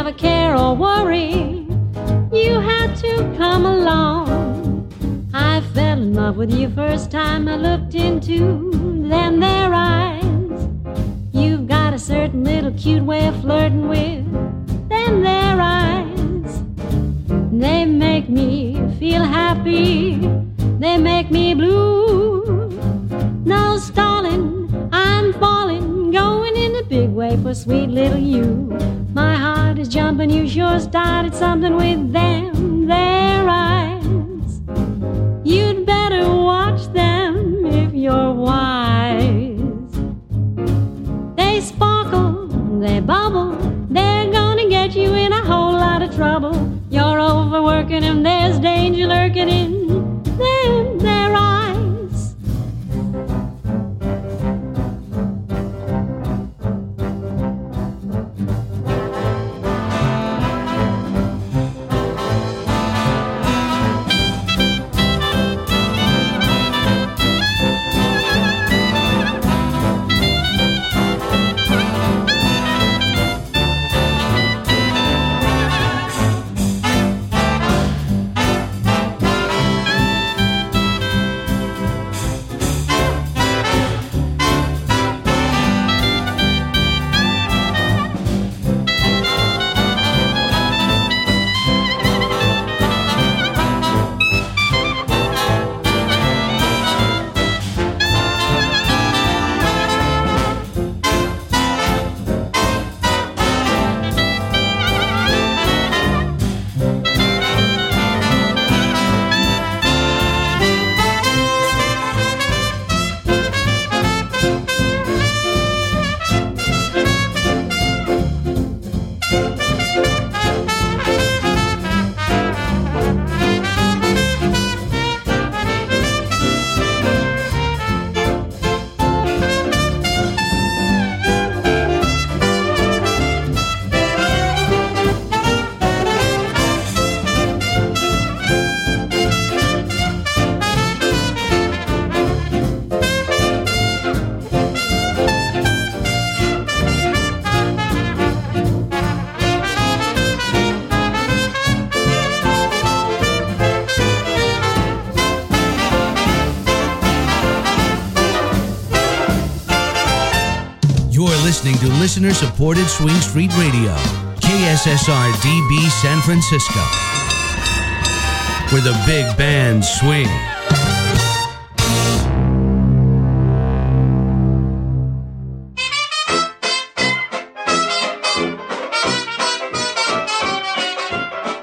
a care or worry, you had to come along. I fell in love with you first time I looked into them their eyes. You've got a certain little cute way of flirting with them their eyes. They make me feel happy, they make me blue. No stalling, I'm falling, going in a big way for sweet little you. My heart is jumping, you sure started something with them their eyes. You'd better watch them if you're wise. They sparkle, they bubble, they're gonna get you in a whole lot of trouble. You're overworking them, there's danger lurking in them their eyes. Listening to listener-supported Swing Street Radio, KSSR-DB San Francisco, where the big bands swing.